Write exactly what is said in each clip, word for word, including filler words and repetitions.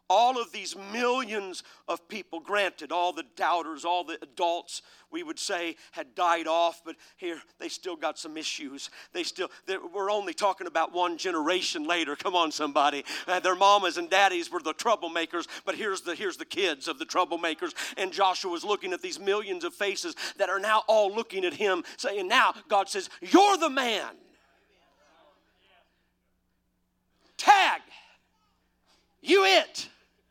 all of these millions of people, granted, all the doubters, all the adults, we would say, had died off, but here they still got some issues. They still, we're only talking about one generation later. Come on, somebody. Uh, their mamas and daddies were the troublemakers, but here's the, here's the kids of the troublemakers. And Joshua was looking at these millions of faces that are now all looking at him, saying, now God says, you're the man. Tag. You it.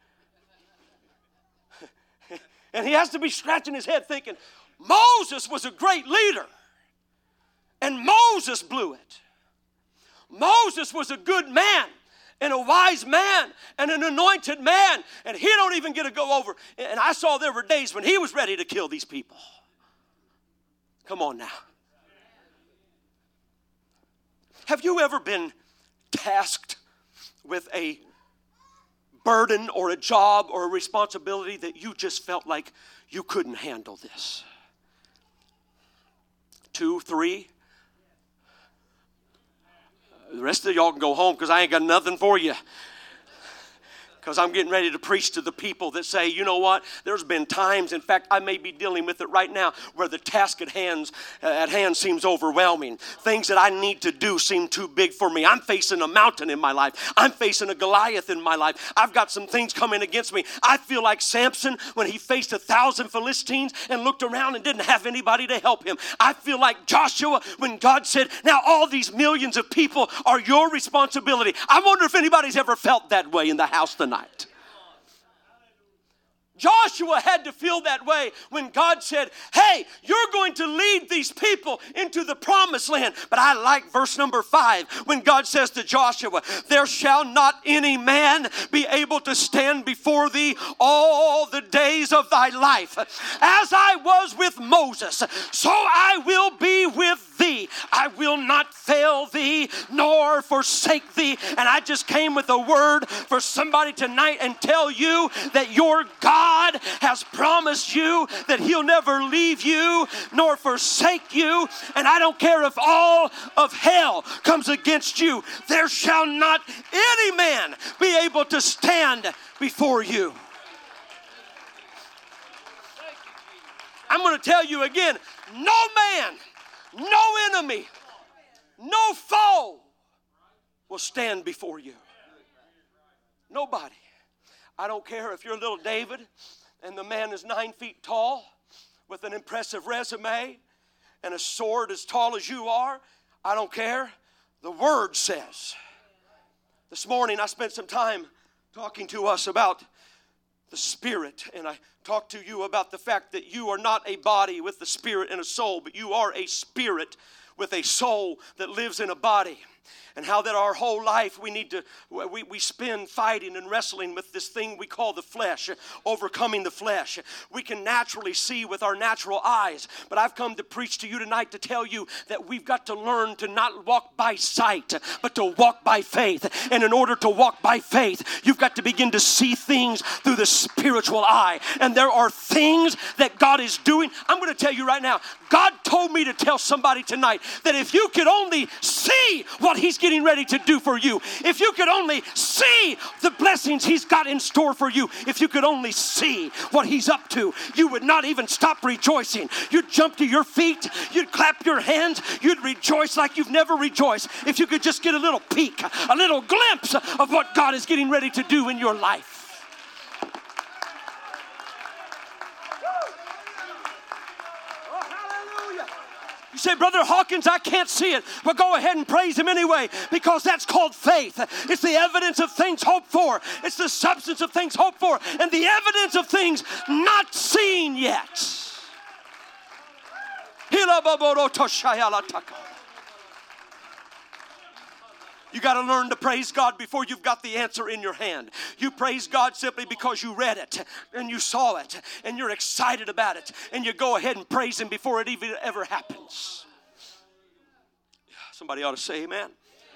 And he has to be scratching his head thinking, Moses was a great leader. And Moses blew it. Moses was a good man and a wise man and an anointed man. And he don't even get to go over. And I saw there were days when he was ready to kill these people. Come on now. Have you ever been tasked with a burden or a job or a responsibility that you just felt like you couldn't handle this? Two, three. The rest of y'all can go home because I ain't got nothing for you. Because I'm getting ready to preach to the people that say, you know what, there's been times, in fact, I may be dealing with it right now, where the task at hand, uh, at hand seems overwhelming. Things that I need to do seem too big for me. I'm facing a mountain in my life. I'm facing a Goliath in my life. I've got some things coming against me. I feel like Samson when he faced a thousand Philistines and looked around and didn't have anybody to help him. I feel like Joshua when God said, now all these millions of people are your responsibility. I wonder if anybody's ever felt that way in the house tonight. Joshua had to feel that way when God said, hey, you're going to lead these people into the promised land. But I like verse number five when God says to Joshua, there shall not any man be able to stand before thee all the days of thy life. As I was with Moses, so I will be with thee. I will not fail thee nor forsake thee. And I just came with a word for somebody tonight and tell you that your God God has promised you that he'll never leave you nor forsake you. And I don't care if all of hell comes against you. There shall not any man be able to stand before you. I'm going to tell you again, no man, no enemy, no foe will stand before you. Nobody. I don't care if you're little David and the man is nine feet tall with an impressive resume and a sword as tall as you are. I don't care. The word says. This morning I spent some time talking to us about the Spirit, and I talked to you about the fact that you are not a body with the Spirit and a soul, but you are a spirit with a soul that lives in a body. And how that our whole life we need to, we, we spend fighting and wrestling with this thing we call the flesh, overcoming the flesh. We can naturally see with our natural eyes, but I've come to preach to you tonight to tell you that we've got to learn to not walk by sight, but to walk by faith. And in order to walk by faith, you've got to begin to see things through the spiritual eye. And there are things that God is doing. I'm going to tell you right now, God told me to tell somebody tonight that if you could only see what He's getting ready to do for you, if you could only see the blessings He's got in store for you, if you could only see what He's up to, you would not even stop rejoicing. You'd jump to your feet, you'd clap your hands, you'd rejoice like you've never rejoiced if you could just get a little peek, a little glimpse of what God is getting ready to do in your life. You say, Brother Hawkins, I can't see it. Well, go ahead and praise Him anyway, because that's called faith. It's the evidence of things hoped for. It's the substance of things hoped for, and the evidence of things not seen yet. You got to learn to praise God before you've got the answer in your hand. You praise God simply because you read it and you saw it and you're excited about it, and you go ahead and praise Him before it even ever happens. Somebody ought to say amen.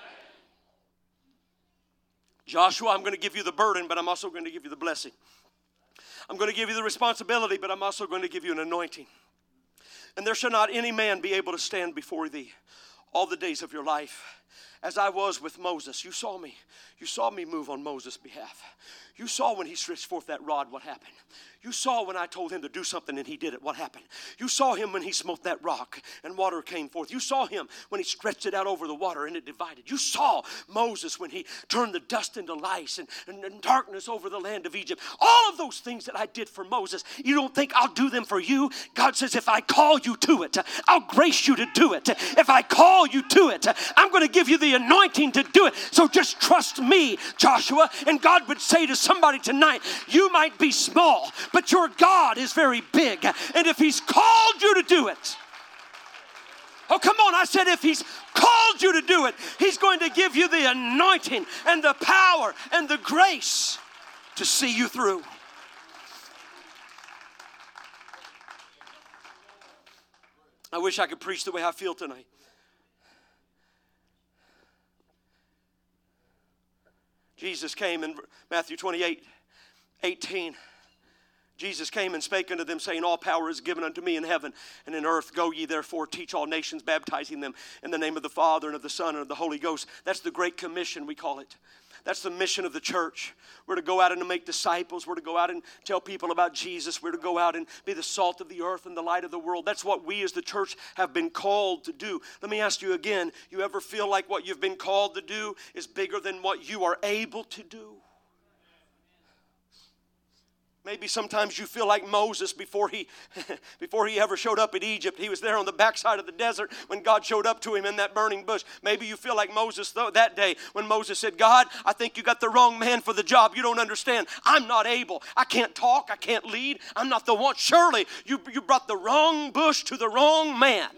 Joshua, I'm going to give you the burden, but I'm also going to give you the blessing. I'm going to give you the responsibility, but I'm also going to give you an anointing. And there shall not any man be able to stand before thee all the days of your life. as I was with Moses. You saw me. You saw me move on Moses' behalf. You saw when he stretched forth that rod, what happened. You saw when I told him to do something and he did it, what happened. You saw him when he smote that rock and water came forth. You saw him when he stretched it out over the water and it divided. You saw Moses when he turned the dust into lice and, and, and darkness over the land of Egypt. All of those things that I did for Moses, you don't think I'll do them for you? God says, if I call you to it, I'll grace you to do it. If I call you to it, I'm going to give you the anointing to do it. So just trust me, Joshua. And God would say to somebody tonight, you might be small, but your God is very big. And if he's called you to do it, oh, come on. I said if he's called you to do it, he's going to give you the anointing and the power and the grace to see you through. I wish I could preach the way I feel tonight. Jesus came in Matthew twenty-eight, eighteen. Jesus came and spake unto them, saying, all power is given unto me in heaven and in earth. Go ye therefore, teach all nations, baptizing them in the name of the Father and of the Son and of the Holy Ghost. That's the Great Commission, we call it. That's the mission of the church. We're to go out and to make disciples. We're to go out and tell people about Jesus. We're to go out and be the salt of the earth and the light of the world. That's what we as the church have been called to do. Let me ask you again, you ever feel like what you've been called to do is bigger than what you are able to do? Maybe sometimes you feel like Moses before he, before he ever showed up in Egypt. He was there on the backside of the desert when God showed up to him in that burning bush. Maybe you feel like Moses though, that day when Moses said, God, I think you got the wrong man for the job. You don't understand. I'm not able. I can't talk. I can't lead. I'm not the one. Surely you, you brought the wrong bush to the wrong man.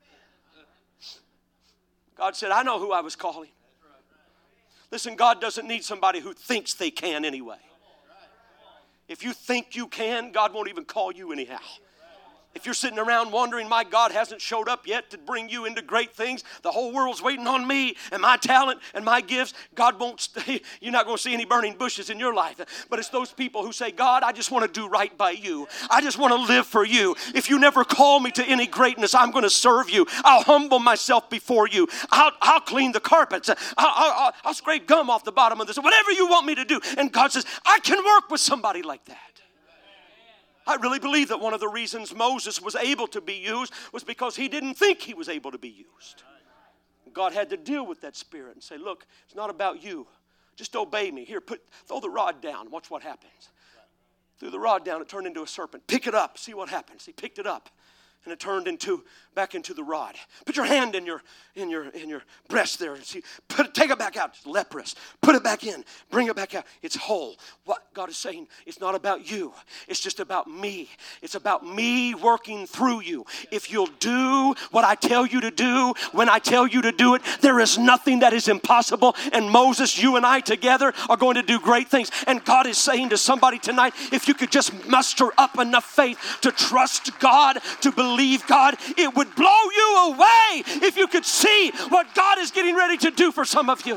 God said, I know who I was calling. Listen, God doesn't need somebody who thinks they can anyway. If you think you can, God won't even call you anyhow. If you're sitting around wondering, my God hasn't showed up yet to bring you into great things, the whole world's waiting on me and my talent and my gifts, God won't stay. You're not going to see any burning bushes in your life. But it's those people who say, God, I just want to do right by you. I just want to live for you. If you never call me to any greatness, I'm going to serve you. I'll humble myself before you. I'll, I'll clean the carpets. I'll, I'll, I'll scrape gum off the bottom of this. Whatever you want me to do. And God says, I can work with somebody like that. I really believe that one of the reasons Moses was able to be used was because he didn't think he was able to be used. God had to deal with that spirit and say, look, it's not about you. Just obey me. Here, put throw the rod down. Watch what happens. Threw the rod down. It turned into a serpent. Pick it up. See what happens. He picked it up. And it turned into back into the rod. Put your hand in your in your in your breast there and see. Put it, take it back out. It's leprous. Put it back in. Bring it back out. It's whole. What God is saying, it's not about you. It's just about me. It's about me working through you. If you'll do what I tell you to do, when I tell you to do it, there is nothing that is impossible. And Moses, you and I together are going to do great things. And God is saying to somebody tonight, if you could just muster up enough faith to trust God, to believe Believe God, it would blow you away if you could see what God is getting ready to do for some of you.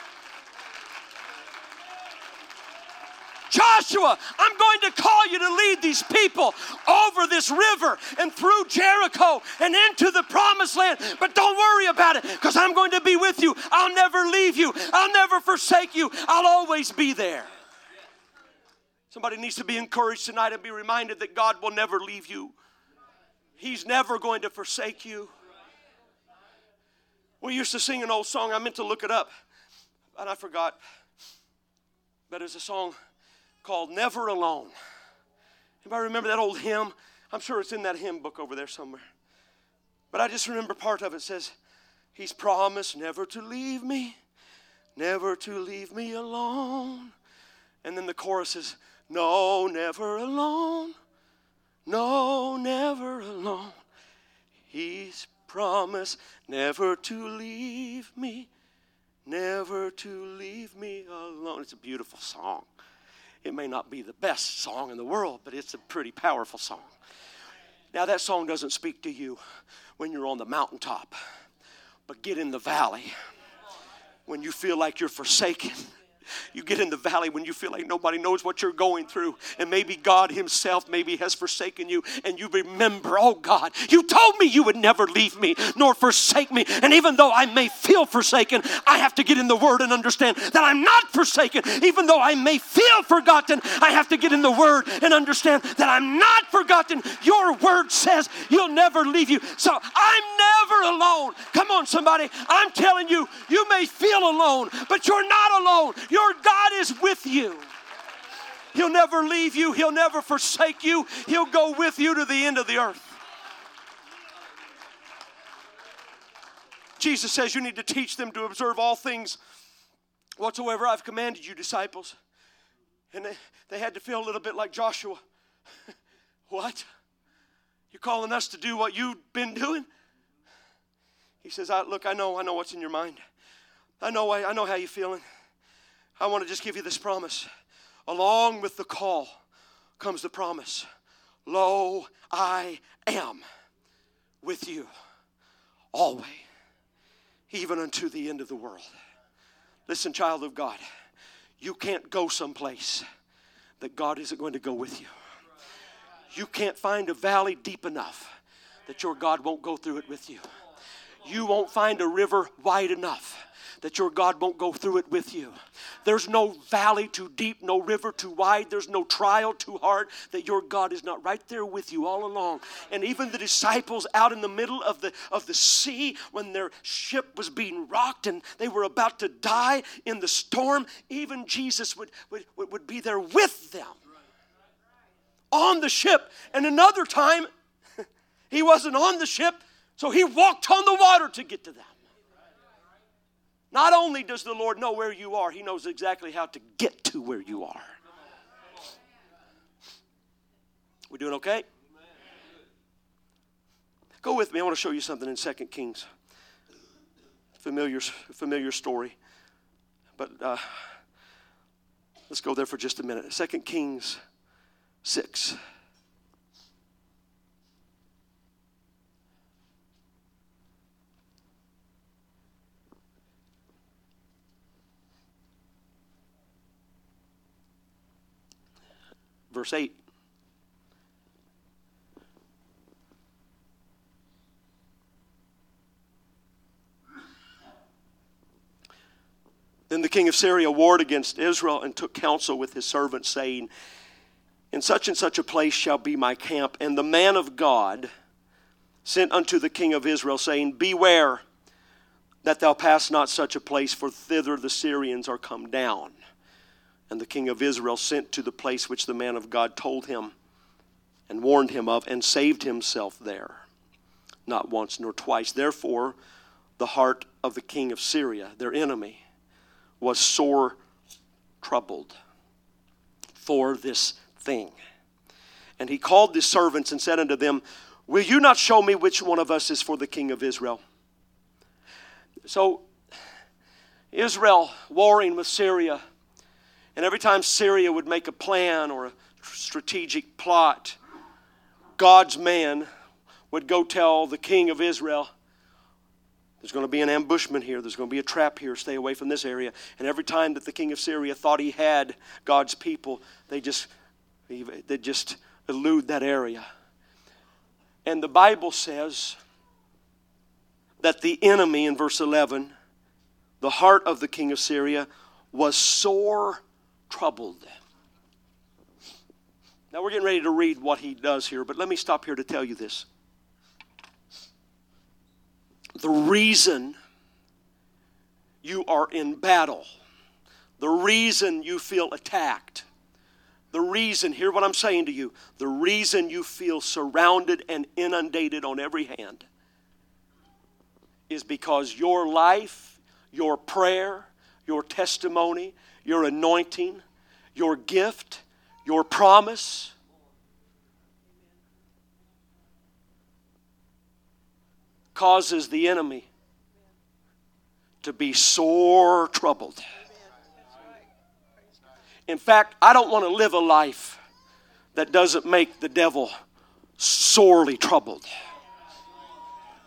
Joshua, I'm going to call you to lead these people over this river and through Jericho and into the promised land. But don't worry about it, because I'm going to be with you. I'll never leave you. I'll never forsake you. I'll always be there. Somebody needs to be encouraged tonight and be reminded that God will never leave you. He's never going to forsake you. We used to sing an old song. I meant to look it up, and I forgot. But it's a song called Never Alone. Anybody remember that old hymn? I'm sure it's in that hymn book over there somewhere. But I just remember part of it. It says, He's promised never to leave me, never to leave me alone. And then the chorus is, no, never alone. No, never alone. He's promised never to leave me, never to leave me alone. It's a beautiful song. It may not be the best song in the world, but it's a pretty powerful song. Now, that song doesn't speak to you when you're on the mountaintop, but get in the valley when you feel like you're forsaken. You get in the valley when you feel like nobody knows what you're going through. And maybe God himself maybe has forsaken you. And you remember, oh God, you told me you would never leave me nor forsake me. And even though I may feel forsaken, I have to get in the Word and understand that I'm not forsaken. Even though I may feel forgotten, I have to get in the Word and understand that I'm not forgotten. Your Word says you'll never leave you. So I'm never alone. Come on, somebody. I'm telling you, you may feel alone, but you're not alone. Your God is with you. He'll never leave you. He'll never forsake you. He'll go with you to the end of the earth. Jesus says you need to teach them to observe all things whatsoever I've commanded you, disciples. And they, they had to feel a little bit like Joshua. What? You're calling us to do what you've been doing? He says, I, look, I know, I know what's in your mind. I know, I, I know how you're feeling. I want to just give you this promise. Along with the call comes the promise. Lo, I am with you always, even unto the end of the world. Listen, child of God, you can't go someplace that God isn't going to go with you. You can't find a valley deep enough that your God won't go through it with you. You won't find a river wide enough that your God won't go through it with you. There's no valley too deep, no river too wide, there's no trial too hard that your God is not right there with you all along. And even the disciples out in the middle of the, of the sea when their ship was being rocked and they were about to die in the storm, even Jesus would, would, would be there with them on the ship. And another time, he wasn't on the ship, so he walked on the water to get to them. Not only does the Lord know where you are, he knows exactly how to get to where you are. We doing okay? Go with me. I want to show you something in Second Kings. Familiar, familiar story. But uh, let's go there for just a minute. Second Kings six. Verse eight. Then the king of Syria warred against Israel and took counsel with his servants, saying, in such and such a place shall be my camp. And the man of God sent unto the king of Israel, saying, beware that thou pass not such a place, for thither the Syrians are come down. And the king of Israel sent to the place which the man of God told him and warned him of, and saved himself there, not once nor twice. Therefore, the heart of the king of Syria, their enemy, was sore troubled for this thing. And he called his servants and said unto them, will you not show me which one of us is for the king of Israel? So, Israel warring with Syria. And every time Syria would make a plan or a strategic plot, God's man would go tell the king of Israel, there's going to be an ambushment here. There's going to be a trap here. Stay away from this area. And every time that the king of Syria thought he had God's people, they just, they just elude that area. And the Bible says that the enemy, in verse eleven, the heart of the king of Syria was sore troubled. Now we're getting ready to read what he does here, but let me stop here to tell you this. The reason you are in battle, the reason you feel attacked, the reason, hear what I'm saying to you, the reason you feel surrounded and inundated on every hand is because your life, your prayer, your testimony, your anointing, your gift, your promise causes the enemy to be sore troubled. In fact, I don't want to live a life that doesn't make the devil sorely troubled.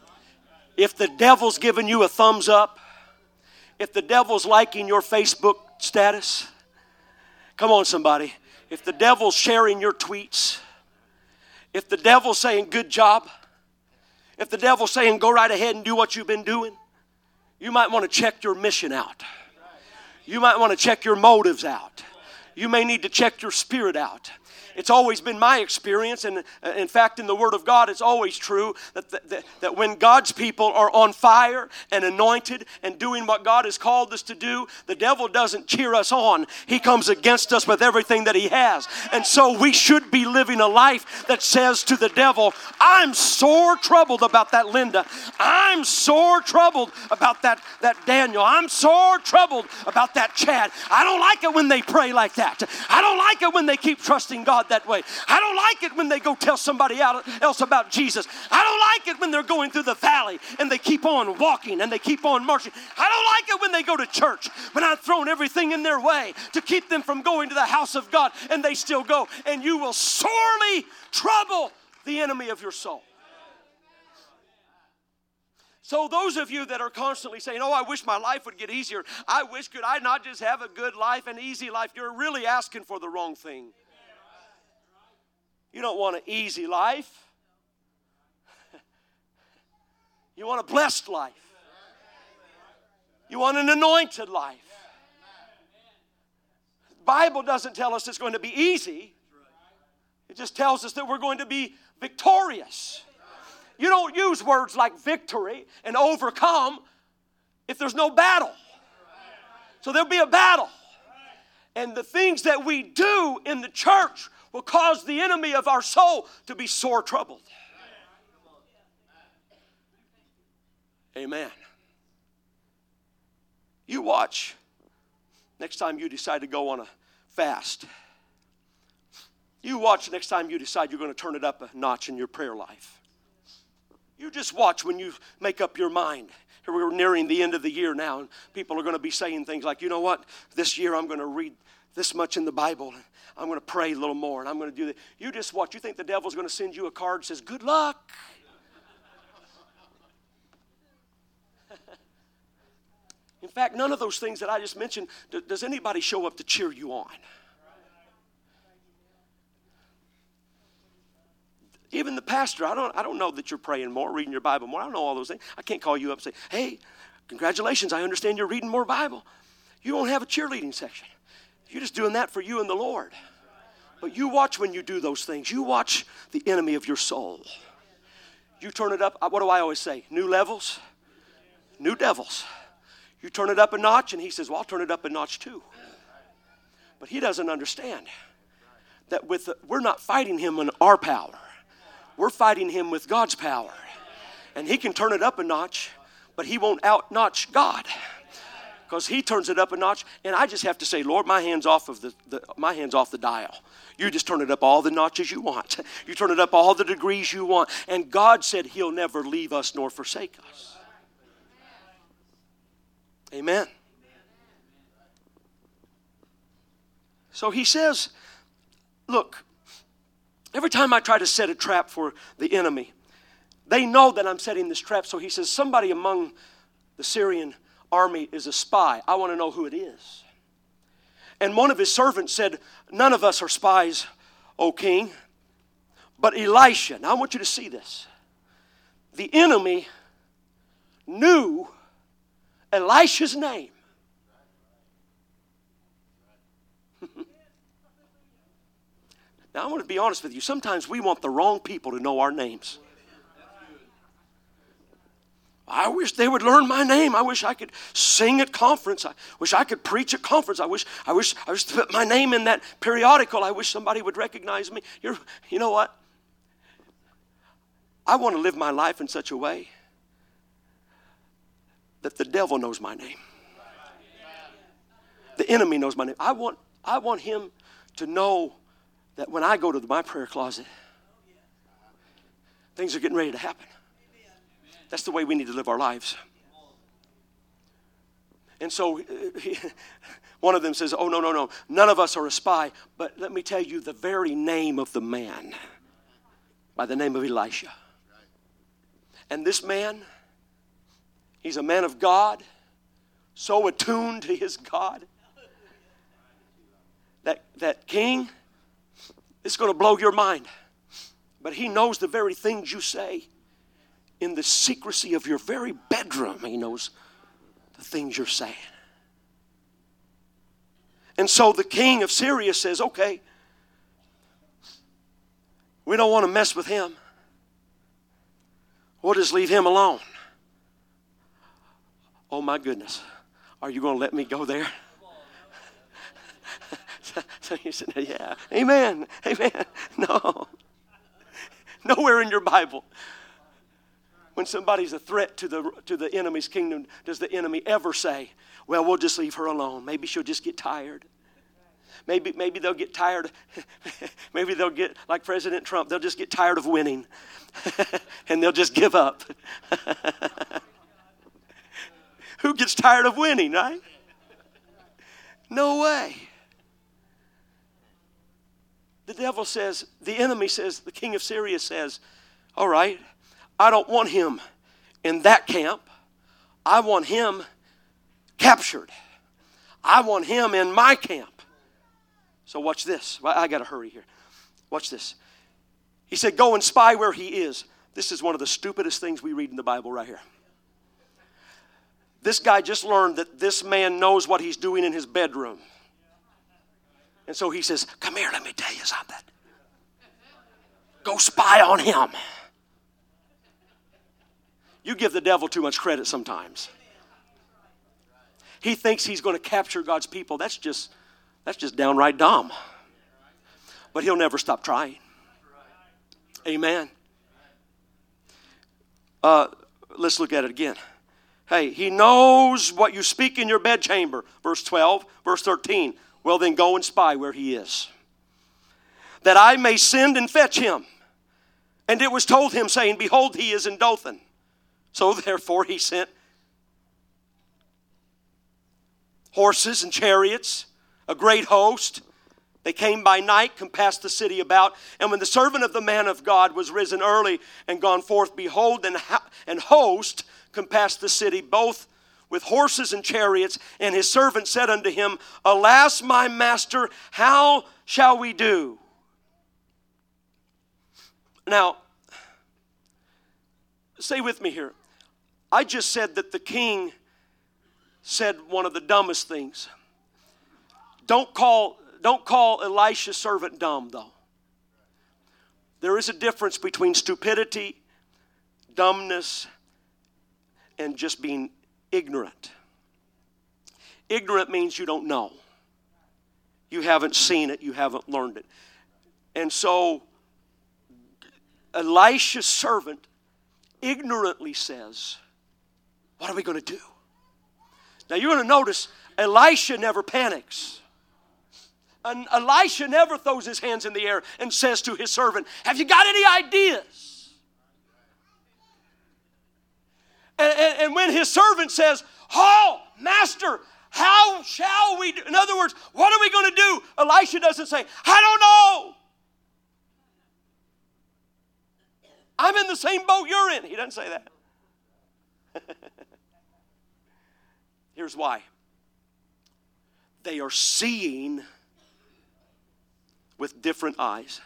If the devil's giving you a thumbs up, if the devil's liking your Facebook status? Come on, somebody. If the devil's sharing your tweets, if the devil's saying good job, if the devil's saying go right ahead and do what you've been doing, you might want to check your mission out. You might want to check your motives out. You may need to check your spirit out. It's always been my experience, and uh, in fact, in the Word of God, it's always true that, that, that when God's people are on fire and anointed and doing what God has called us to do, the devil doesn't cheer us on. He comes against us with everything that he has. And so we should be living a life that says to the devil, I'm sore troubled about that Linda. I'm sore troubled about that, that Daniel. I'm sore troubled about that Chad. I don't like it when they pray like that. I don't like it when they keep trusting God that way. I don't like it when they go tell somebody else about Jesus. I don't like it when they're going through the valley and they keep on walking and they keep on marching. I don't like it when they go to church, when I've thrown everything in their way to keep them from going to the house of God, and they still go. And you will sorely trouble the enemy of your soul. So those of you that are constantly saying, oh, I wish my life would get easier. I wish could I not just have a good life, an easy life. You're really asking for the wrong thing. You don't want an easy life. You want a blessed life. You want an anointed life. The Bible doesn't tell us it's going to be easy. It just tells us that we're going to be victorious. You don't use words like victory and overcome if there's no battle. So there'll be a battle. And the things that we do in the church will cause the enemy of our soul to be sore troubled. Amen. You watch next time you decide to go on a fast. You watch next time you decide you're going to turn it up a notch in your prayer life. You just watch when you make up your mind. Here we're nearing the end of the year now, and people are going to be saying things like, you know what, this year I'm going to read this much in the Bible. I'm going to pray a little more, and I'm going to do that. You just watch. You think the devil's going to send you a card that says, good luck. In fact, none of those things that I just mentioned, does anybody show up to cheer you on? Even the pastor, I don't, I don't know that you're praying more, reading your Bible more. I don't know all those things. I can't call you up and say, hey, congratulations, I understand you're reading more Bible. You don't have a cheerleading section. You're just doing that for you and the Lord. But you watch when you do those things. You watch the enemy of your soul. You turn it up. What do I always say? New levels, new devils. You turn it up a notch, and he says, well, I'll turn it up a notch too. But he doesn't understand that with the, we're not fighting him in our power. We're fighting him with God's power. And he can turn it up a notch, but he won't out-notch God. Because he turns it up a notch, and I just have to say, Lord, my hand's off of the, the my hand's off the dial. You just turn it up all the notches you want. You turn it up all the degrees you want. And God said he'll never leave us nor forsake us. Amen. So he says, look, every time I try to set a trap for the enemy, they know that I'm setting this trap. So he says, somebody among the Syrian army is a spy. I want to know who it is. And one of his servants said, none of us are spies, O king, but Elisha. Now I want you to see this. The enemy knew Elisha's name. Now I want to be honest with you. Sometimes we want the wrong people to know our names. I wish they would learn my name. I wish I could sing at conference. I wish I could preach at conference. I wish I wish I wish to put my name in that periodical. I wish somebody would recognize me. You're, you know what? I want to live my life in such a way that the devil knows my name. The enemy knows my name. I want I want him to know that when I go to my prayer closet, things are getting ready to happen. That's the way we need to live our lives. And so he, one of them says, oh, no, no, no. None of us are a spy. But let me tell you the very name of the man, by the name of Elisha. And this man, he's a man of God, so attuned to his God. that, that king, it's going to blow your mind. But he knows the very things you say in the secrecy of your very bedroom. He knows the things you're saying. And so the king of Syria says, okay, we don't want to mess with him. We'll just leave him alone. Oh my goodness. Are you going to let me go there? So you said, yeah. Amen. Amen. No. Nowhere in your Bible, when somebody's a threat to the to the enemy's kingdom, does the enemy ever say, well, we'll just leave her alone. Maybe she'll just get tired. Maybe, maybe they'll get tired. Maybe they'll get, like President Trump, they'll just get tired of winning. And they'll just give up. Who gets tired of winning, right? No way. The devil says, the enemy says, the king of Syria says, all right, I don't want him in that camp. I want him captured. I want him in my camp. So watch this. I got to hurry here. Watch this. He said, go and spy where he is. This is one of the stupidest things we read in the Bible right here. This guy just learned that this man knows what he's doing in his bedroom. And so he says, come here, let me tell you something. Go spy on him. You give the devil too much credit sometimes. He thinks he's going to capture God's people. That's just, that's just downright dumb. But he'll never stop trying. Amen. Uh, let's look at it again. Hey, he knows what you speak in your bedchamber. Verse twelve, verse thirteen. Well, then go and spy where he is, that I may send and fetch him. And it was told him, saying, behold, he is in Dothan. So therefore he sent horses and chariots, a great host. They came by night, compassed the city about. And when the servant of the man of God was risen early and gone forth, behold, and, ha- and host compassed the city, both with horses and chariots. And his servant said unto him, alas, my master, how shall we do? Now, stay with me here. I just said that the king said one of the dumbest things. Don't call, don't call Elisha's servant dumb, though. There is a difference between stupidity, dumbness, and just being ignorant. Ignorant means you don't know. You haven't seen it. You haven't learned it. And so Elisha's servant ignorantly says, what are we going to do? Now you're going to notice Elisha never panics. And Elisha never throws his hands in the air and says to his servant, have you got any ideas? And, and, and when his servant says, oh, master, how shall we do? In other words, what are we going to do? Elisha doesn't say, I don't know. I'm in the same boat you're in. He doesn't say that. Here's why. They are seeing with different eyes.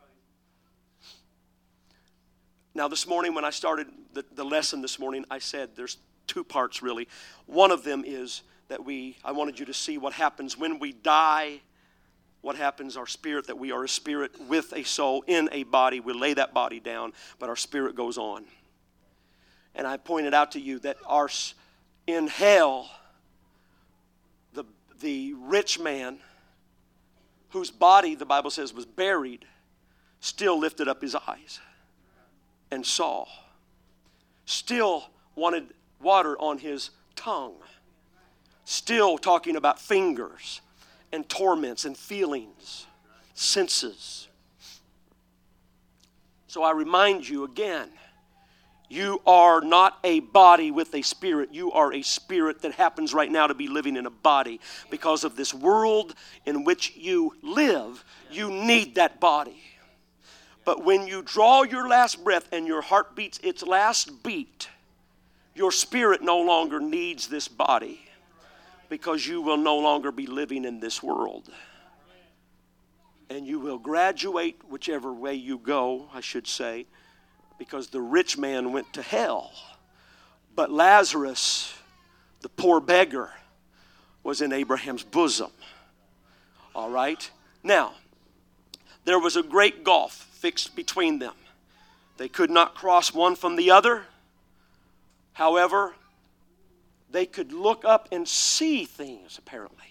Now this morning when I started the, the lesson this morning, I said there's two parts really. One of them is that we, I wanted you to see what happens when we die. What happens, our spirit, that we are a spirit with a soul in a body. We lay that body down, but our spirit goes on. And I pointed out to you that our, in hell, the, the rich man, whose body, the Bible says, was buried, still lifted up his eyes and saw. Still wanted water on his tongue. Still talking about fingers and torments and feelings, senses. So I remind you again, you are not a body with a spirit. You are a spirit that happens right now to be living in a body. Because of this world in which you live, you need that body. But when you draw your last breath and your heart beats its last beat, your spirit no longer needs this body, because you will no longer be living in this world. and you will graduate whichever way you go, I should say, because the rich man went to hell. But Lazarus, the poor beggar, was in Abraham's bosom. All right? Now, there was a great gulf fixed between them. They could not cross one from the other. However, they could look up and see things, apparently.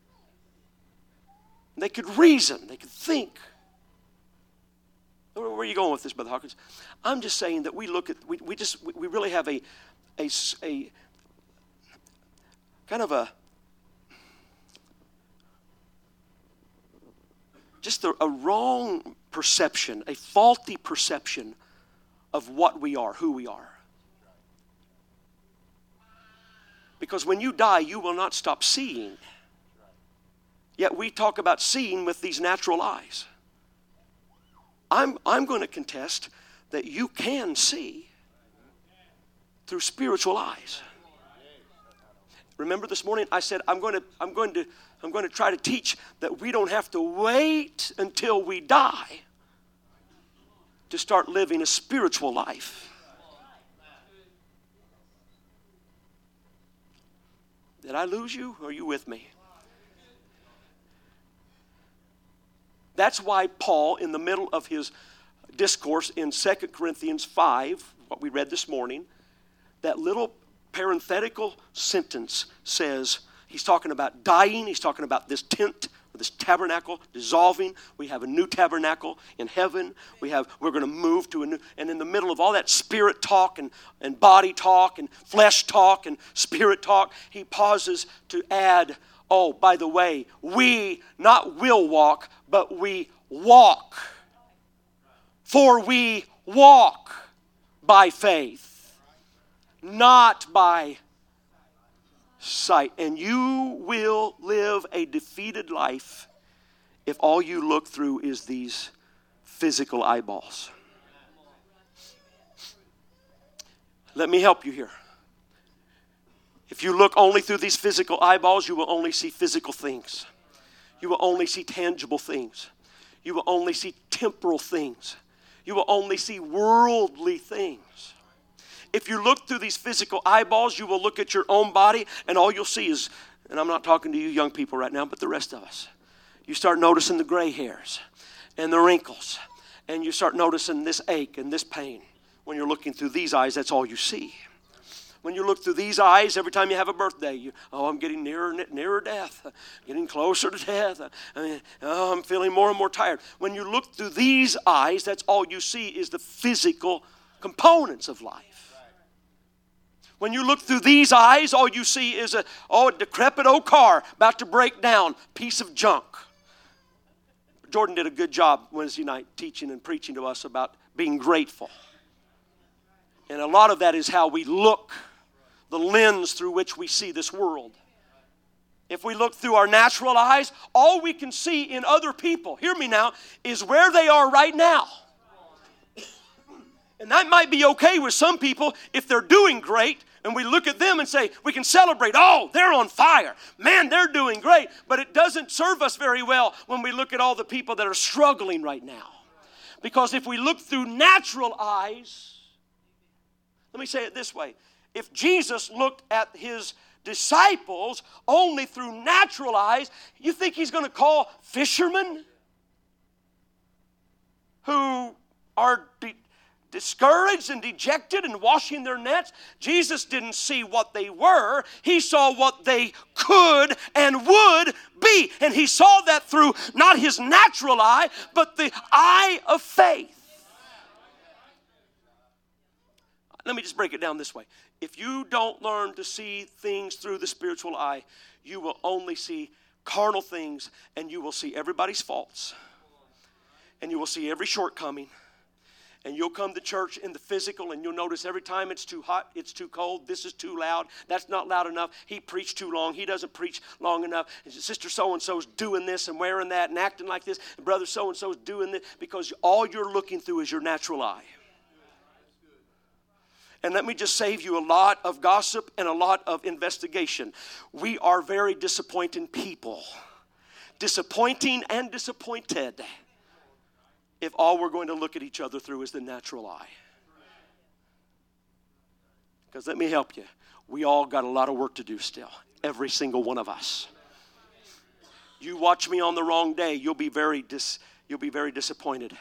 They could reason. They could think. Where are you going with this, Brother Hawkins? I'm just saying that we look at, we, we just, we, we really have a, a, a, kind of a, just a, a wrong perception, a faulty perception of what we are, who we are. Because when you die, you will not stop seeing. Yet we talk about seeing with these natural eyes. I'm, I'm going to contest that you can see through spiritual eyes. Remember this morning I said I'm going to I'm going to I'm going to try to teach that we don't have to wait until we die to start living a spiritual life. Did I lose you? Or are you with me? That's why Paul, in the middle of his discourse in Second Corinthians five, what we read this morning, that little parenthetical sentence says, he's talking about dying, he's talking about this tent, or this tabernacle dissolving. We have a new tabernacle in heaven. We have, we're going to move to a new, and in the middle of all that spirit talk and, and body talk and flesh talk and spirit talk, he pauses to add, oh, by the way, we not will walk, but we walk. For we walk by faith, not by sight. And you will live a defeated life if all you look through is these physical eyeballs. Let me help you here. If you look only through these physical eyeballs, you will only see physical things. You will only see tangible things. You will only see temporal things. You will only see worldly things. If you look through these physical eyeballs, you will look at your own body, and all you'll see is, and I'm not talking to you young people right now, but the rest of us. You start noticing the gray hairs and the wrinkles, and you start noticing this ache and this pain. When you're looking through these eyes, that's all you see. When you look through these eyes, every time you have a birthday, you, oh, I'm getting nearer and nearer death, getting closer to death. I mean, oh, I'm feeling more and more tired. When you look through these eyes, that's all you see is the physical components of life. When you look through these eyes, all you see is a, oh, a decrepit old car about to break down, piece of junk. Jordan did a good job Wednesday night teaching and preaching to us about being grateful. And a lot of that is how we look, the lens through which we see this world. If we look through our natural eyes, all we can see in other people, hear me now, is where they are right now. And that might be okay with some people if they're doing great, and we look at them and say, we can celebrate, oh, they're on fire. Man, they're doing great. But it doesn't serve us very well when we look at all the people that are struggling right now. Because if we look through natural eyes, let me say it this way. If Jesus looked at his disciples only through natural eyes, you think he's going to call fishermen who are de- discouraged and dejected and washing their nets? Jesus didn't see what they were. He saw what they could and would be. And he saw that through not his natural eye, but the eye of faith. Let me just break it down this way. If you don't learn to see things through the spiritual eye, you will only see carnal things, and you will see everybody's faults, and you will see every shortcoming, and you'll come to church in the physical, and you'll notice every time it's too hot, it's too cold, this is too loud, that's not loud enough, he preached too long, he doesn't preach long enough, and sister so-and-so's doing this and wearing that and acting like this, and brother so-and-so's doing this, because all you're looking through is your natural eye. And let me just save you a lot of gossip and a lot of investigation. We are very disappointing people. disappointing and disappointed if all we're going to look at each other through is the natural eye. Because let me help you. We all got a lot of work to do still. Every single one of us. You watch me on the wrong day, you'll be very dis, you'll be very disappointed.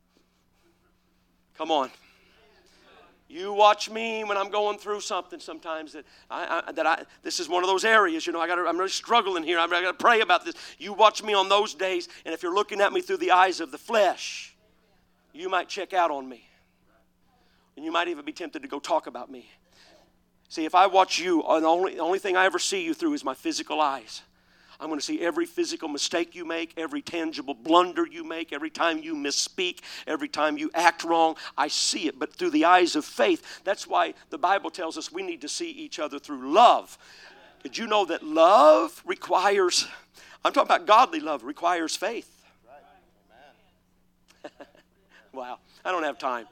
Come on. You watch me when I'm going through something sometimes that I, I that I this is one of those areas, you know, I got I'm really struggling here. I got to pray about this. You watch me on those days, and if you're looking at me through the eyes of the flesh, you might check out on me. And you might even be tempted to go talk about me. See, if I watch you, the only, the only thing I ever see you through is my physical eyes. I'm going to see every physical mistake you make, every tangible blunder you make, every time you misspeak, every time you act wrong. I see it, but through the eyes of faith. That's why the Bible tells us we need to see each other through love. Did you know that love requires, I'm talking about godly love, requires faith? Wow, I don't have time.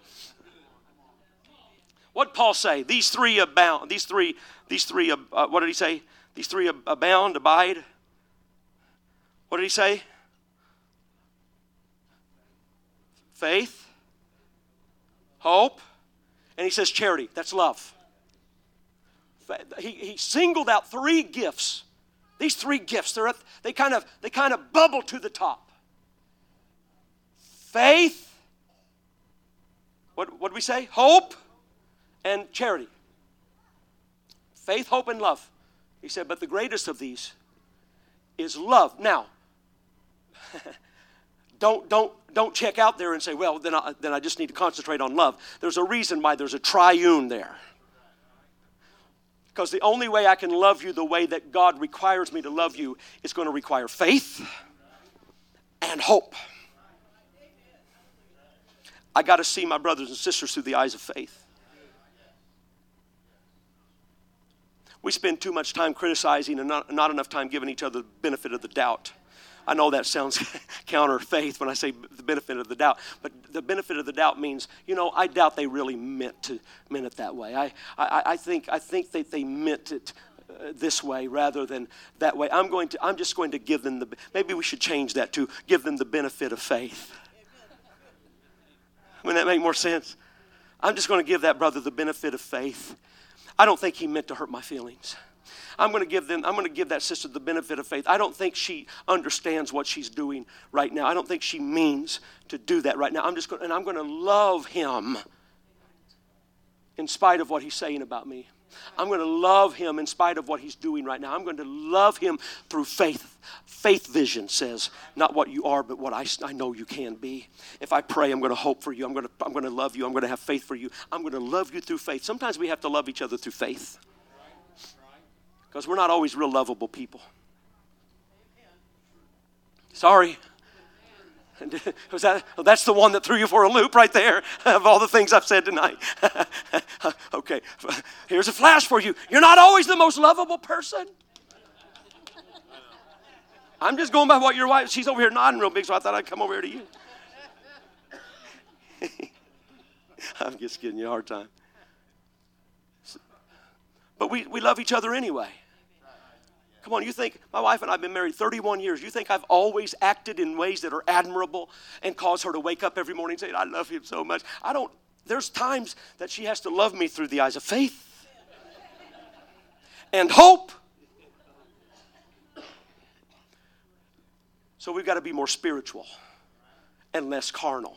What did Paul say? These three abound. These three, these three, uh, what did he say? These three abound, abide. What did he say? Faith, hope, and he says charity. That's love. He, he singled out three gifts. These three gifts, they're at, they kind of they kind of bubble to the top. Faith. What what did we say? Hope. And charity. Faith, hope, and love. He said, but the greatest of these is love. Now, don't don't don't check out there and say, well, then I, then I just need to concentrate on love. There's a reason why there's a triune there. Because the only way I can love you the way that God requires me to love you is going to require faith and hope. I got to see my brothers and sisters through the eyes of faith. We spend too much time criticizing and not, not enough time giving each other the benefit of the doubt. I know that sounds counter faith when I say the benefit of the doubt, but the benefit of the doubt means, you know, I doubt they really meant to meant it that way. I I, I think I think that they meant it uh, this way rather than that way. I'm going to I'm just going to give them the maybe we should change that to give them the benefit of faith. Wouldn't that make more sense? I'm just going to give that brother the benefit of faith. I don't think he meant to hurt my feelings. I'm going to give them, I'm going to give that sister the benefit of faith. I don't think she understands what she's doing right now. I don't think she means to do that right now. I'm just going, and I'm going to love him in spite of what he's saying about me. I'm going to love him in spite of what he's doing right now. I'm going to love him through faith. Faith vision says, not what you are, but what I, I know you can be. If I pray, I'm going to hope for you. I'm going to, I'm going to love you. I'm going to have faith for you. I'm going to love you through faith. Sometimes we have to love each other through faith. Because we're not always real lovable people. Sorry. Was that, well, that's the one that threw you for a loop right there of all the things I've said tonight. Okay, here's a flash for you. You're not always the most lovable person. I'm just going by what your wife, she's over here nodding real big, so I thought I'd come over here to you. I'm just giving you a hard time. But we, we love each other anyway. Come on, you think, my wife and I have been married thirty-one years. You think I've always acted in ways that are admirable and cause her to wake up every morning saying, I love him so much. I don't, there's times that she has to love me through the eyes of faith and hope. So we've got to be more spiritual and less carnal.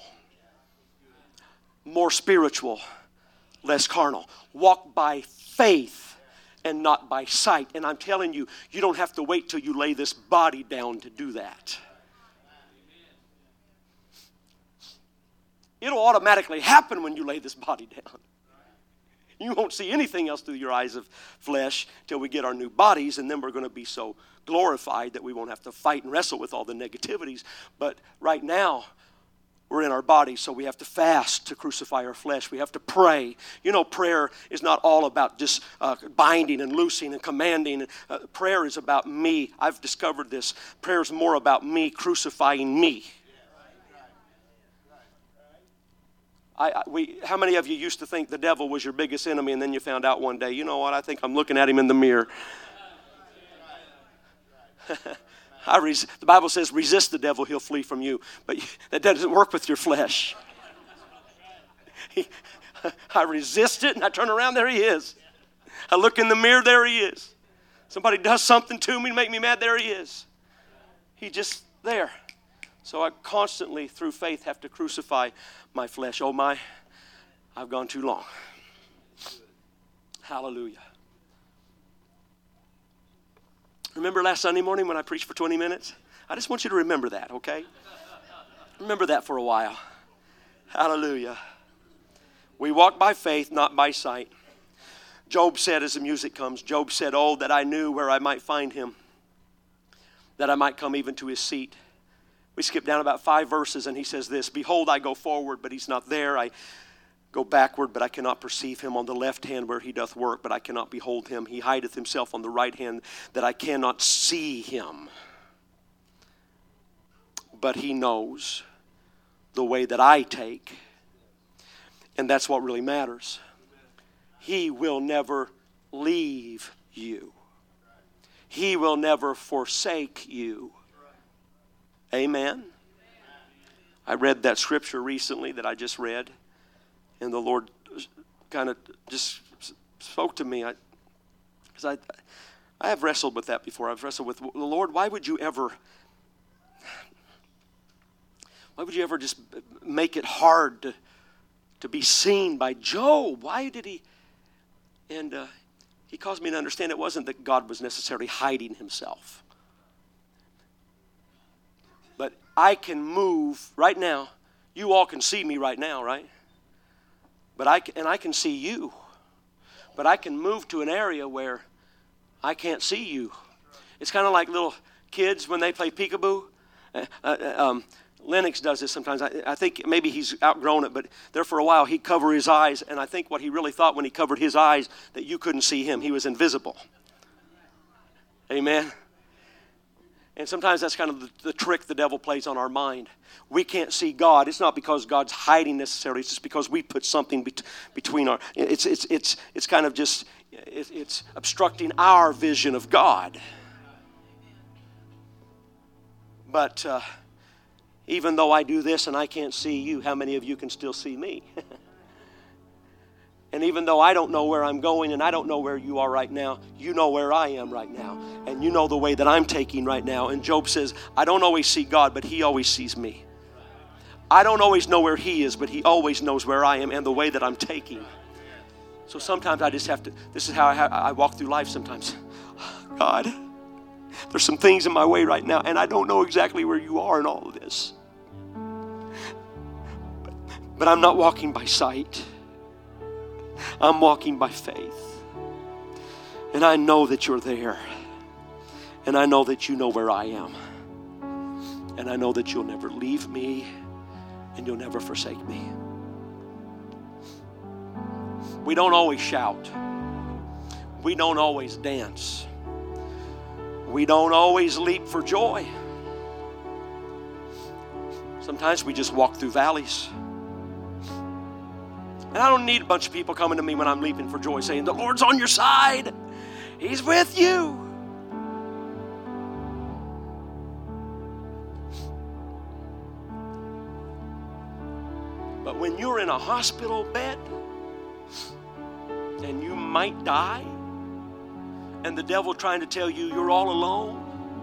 More spiritual, less carnal. Walk by faith and not by sight. And I'm telling you, you don't have to wait till you lay this body down to do that. It'll automatically happen when you lay this body down. You won't see anything else through your eyes of flesh till we get our new bodies, and then we're going to be so glorified that we won't have to fight and wrestle with all the negativities. But right now, we're in our bodies, so we have to fast to crucify our flesh. We have to pray. You know, prayer is not all about just uh, binding and loosing and commanding. Uh, prayer is about me. I've discovered this. Prayer is more about me crucifying me. I, I, we, how many of you used to think the devil was your biggest enemy, and then you found out one day, you know what, I think I'm looking at him in the mirror. I res- the Bible says, resist the devil, he'll flee from you. But that doesn't work with your flesh. He, I resist it, and I turn around, there he is. I look in the mirror, there he is. Somebody does something to me to make me mad, there he is. He's just there. So I constantly, through faith, have to crucify my flesh. Oh my, I've gone too long. Hallelujah. Remember last Sunday morning when I preached for twenty minutes? I just want you to remember that, okay? Remember that for a while. Hallelujah. We walk by faith, not by sight. Job said as the music comes, Job said, oh, that I knew where I might find him, that I might come even to his seat. We skip down about five verses and he says this, behold, I go forward, but he's not there. I go backward, but I cannot perceive him. On the left hand where he doth work, but I cannot behold him. He hideth himself on the right hand, that I cannot see him. But he knows the way that I take. And that's what really matters. He will never leave you. He will never forsake you. Amen. I read that scripture recently that I just read. And the Lord kind of just spoke to me. I, because I, I have wrestled with that before. I've wrestled with the Lord. Why would you ever, why would you ever just make it hard to, to be seen by Job? Why did he? And uh, he caused me to understand it wasn't that God was necessarily hiding himself. But I can move right now. You all can see me right now, right? But I can, and I can see you. But I can move to an area where I can't see you. It's kind of like little kids when they play peekaboo. Uh, uh, um, Lennox does this sometimes. I, I think maybe he's outgrown it, but there for a while he'd cover his eyes, and I think what he really thought when he covered his eyes, that you couldn't see him. He was invisible. Amen? And sometimes that's kind of the, the trick the devil plays on our mind. We can't see God. It's not because God's hiding necessarily. It's just because we put something bet- between our. It's it's it's it's kind of just it, it's obstructing our vision of God. But uh, even though I do this and I can't see you, how many of you can still see me? And even though I don't know where I'm going and I don't know where you are right now, you know where I am right now. And you know the way that I'm taking right now. And Job says, I don't always see God, but he always sees me. I don't always know where he is, but he always knows where I am and the way that I'm taking. So sometimes I just have to, this is how I, I walk through life sometimes. God, there's some things in my way right now, and I don't know exactly where you are in all of this. But, but I'm not walking by sight. I'm walking by faith. And I know that you're there. And I know that you know where I am. And I know that you'll never leave me and you'll never forsake me. We don't always shout. We don't always dance. We don't always leap for joy. Sometimes we just walk through valleys. And I don't need a bunch of people coming to me when I'm leaping for joy saying, the Lord's on your side. He's with you. But when you're in a hospital bed and you might die, and the devil trying to tell you you're all alone,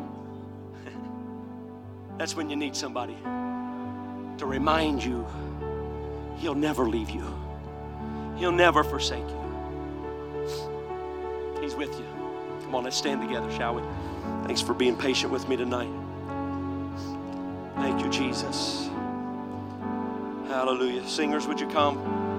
that's when you need somebody to remind you he'll never leave you. He'll never forsake you. He's with you. Come on, let's stand together, shall we? Thanks for being patient with me tonight. Thank you, Jesus. Hallelujah. Singers, would you come?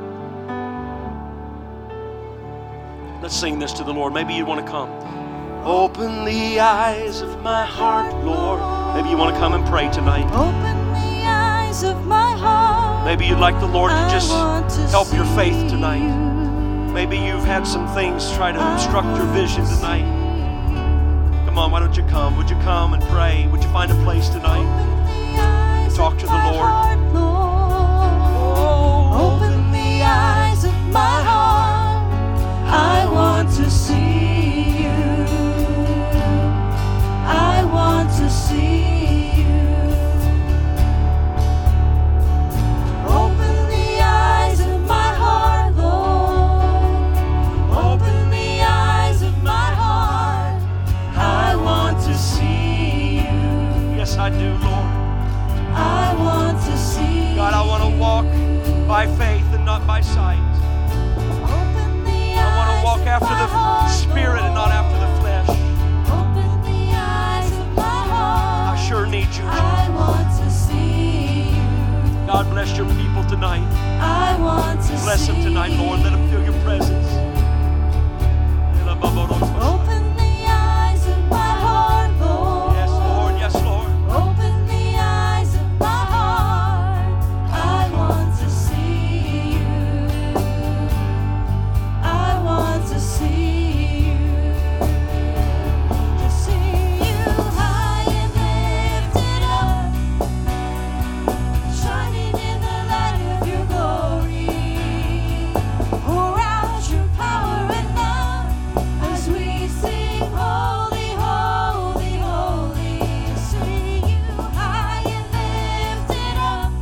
Let's sing this to the Lord. Maybe you want to come. Open the eyes of my heart, Lord. Maybe you want to come and pray tonight. Open the eyes of my heart. Maybe you'd like the Lord to just help your faith tonight. Maybe you've had some things try to obstruct your vision tonight. Come on, why don't you come? Would you come and pray? Would you find a place tonight? Talk to the Lord. Oh, open the eyes of my heart. I want to see you. I want to see by faith and not by sight. Open the I want to eyes walk of after my the heart, Spirit and not Lord. after the flesh. Open the eyes of my I heart. sure need you, I Jesus. want to see you. God bless your people tonight. I want to Bless them see tonight, Lord. Let them feel your presence. Open the eyes of my heart, Lord. Yes, Lord. Yes, Lord. Open the eyes of my heart. I want to see you. I want to see you. To see you high and lifted up, shining in the light of your glory. Pour out your power and love as we sing holy, holy, holy. To see you high and lifted up,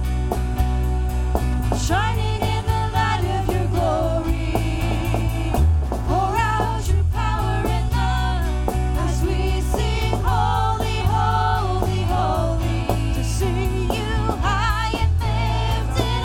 shining in the light of your glory. Pour out your power and love as we sing holy, holy, holy. To see you high and lifted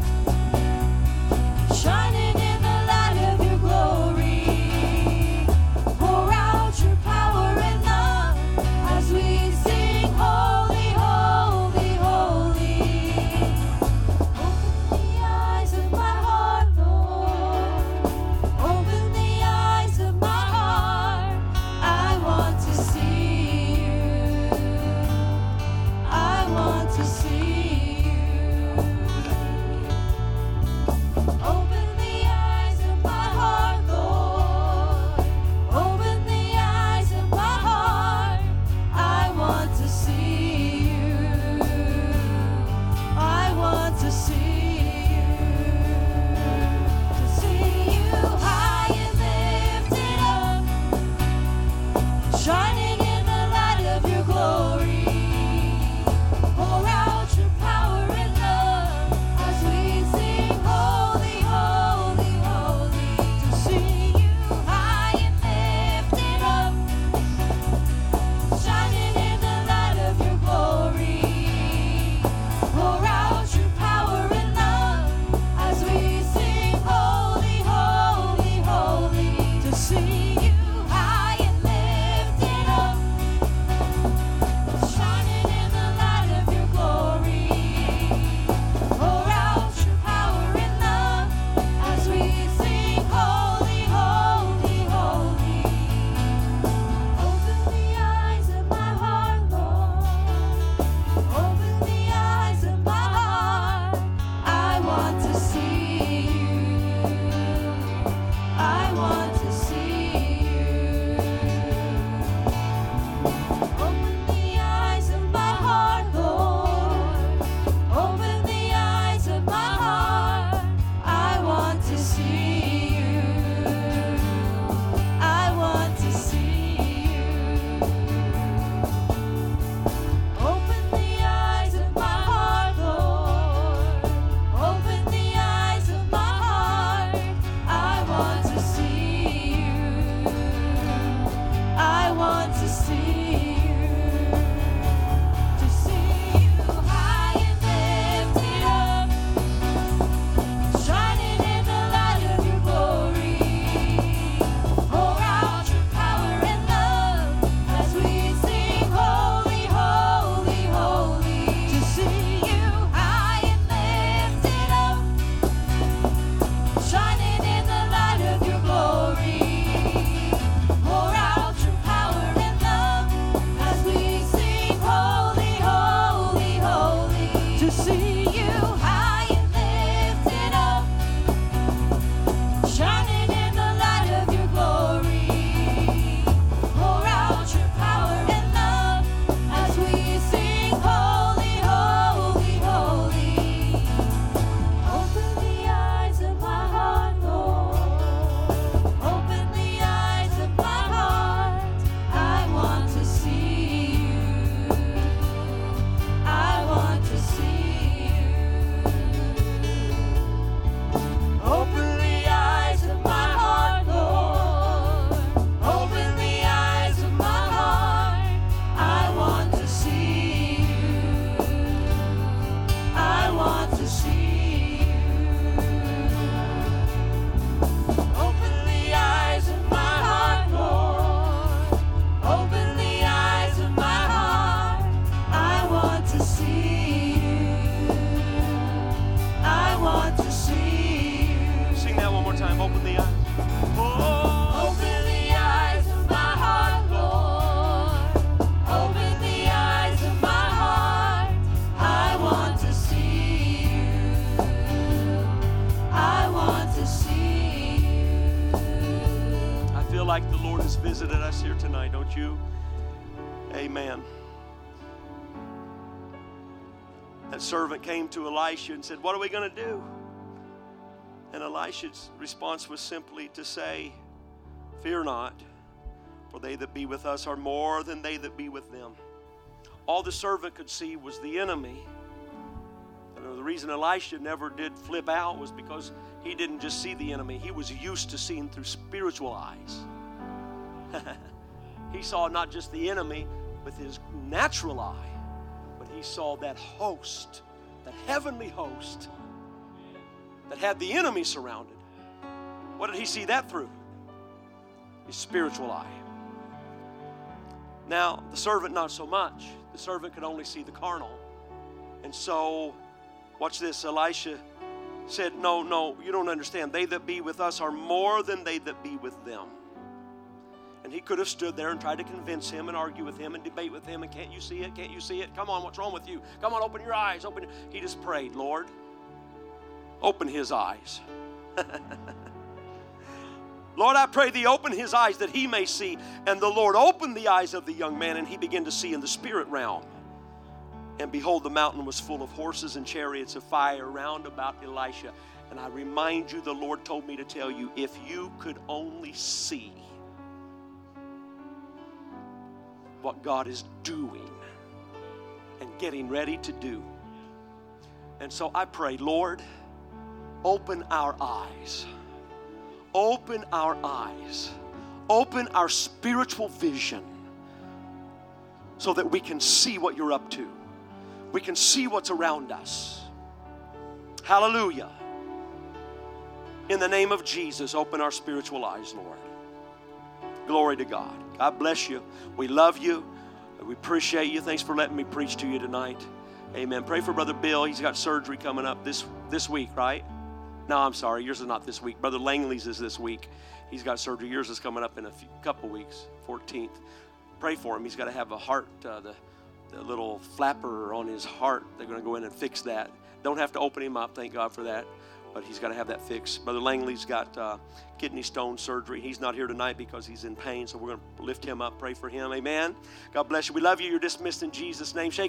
up, shining in the light of your glory. Pour out your power and love as we sing holy, holy, holy. Open the eyes of my heart, Lord. Open the eyes of my heart. I want to see you. I want to see you. Open the eyes of my heart, Lord. Open the eyes of my heart. I want to see you. I want to see you. To see you high and lifted up, shining in the light of your glory. Pour out your power and love as we sing holy, holy, holy. To see you high and lifted up, shining in the light of your glory. Pour out your power and love as we sing holy, holy, holy. To see you high and lifted up, shining in the light of your glory. Pour out your power and love as we sing holy, holy, holy. Open the eyes of my heart, Lord. Open the eyes of my heart. I want to see you. I want to see you. Open the eyes of my heart, Lord. Open the eyes of my heart. I want to see you. I want to see you. Open the eyes of my heart, Lord. Open the eyes of my heart. I want to see you. I want to see you. To see you high and lifted up, shining in the light of your glory. Pour out your power and love as we sing holy, holy, holy. To see you high and lifted up, shining in the light of your glory. Pour out your power and love as we sing holy, holy, holy. To see you high and lifted up, shining in the light of your glory. Pour out your power and love as we sing holy, holy, holy. Open the eyes of my heart, Lord. Open the eyes of my heart. I want to see you. I want to see you. Open the eyes of my heart, Lord. Open the eyes of my heart. I want to see you. I want to see you. visited us here tonight, don't you? Amen. That servant came to Elisha and said, what are we going to do? And Elisha's response was simply to say, fear not, for they that be with us are more than they that be with them. All the servant could see was the enemy. And the reason Elisha never did flip out was because he didn't just see the enemy. He was used to seeing through spiritual eyes. He saw not just the enemy with his natural eye, but he saw that host, that heavenly host that had the enemy surrounded. What did he see that through? His spiritual eye. Now, the servant not so much. The servant could only see the carnal. And so, watch this, Elisha said, no, no, you don't understand. They that be with us are more than they that be with them. And he could have stood there and tried to convince him and argue with him and debate with him. And can't you see it? Can't you see it? Come on, what's wrong with you? Come on, open your eyes. Open. He just prayed, Lord, open his eyes. Lord, I pray thee open his eyes that he may see. And the Lord opened the eyes of the young man, and he began to see in the spirit realm. And behold, the mountain was full of horses and chariots of fire round about Elisha. And I remind you, the Lord told me to tell you, if you could only see what God is doing and getting ready to do. And so I pray, Lord, open our eyes. Open our eyes. Open our spiritual vision so that we can see what you're up to. We can see what's around us. Hallelujah. In the name of Jesus, open our spiritual eyes, Lord. Glory to God. God bless you. We love you. We appreciate you. Thanks for letting me preach to you tonight. Amen. Pray for Brother Bill. He's got surgery coming up this, this week, right? No, I'm sorry. Yours is not this week. Brother Langley's is this week. He's got surgery. Yours is coming up in a few, couple weeks, fourteenth. Pray for him. He's got to have a heart, uh, the, the little flapper on his heart. They're going to go in and fix that. Don't have to open him up. Thank God for that. But he's got to have that fixed. Brother Langley's got uh, kidney stone surgery. He's not here tonight because he's in pain, so we're going to lift him up, pray for him. Amen. God bless you. We love you. You're dismissed in Jesus' name. Shake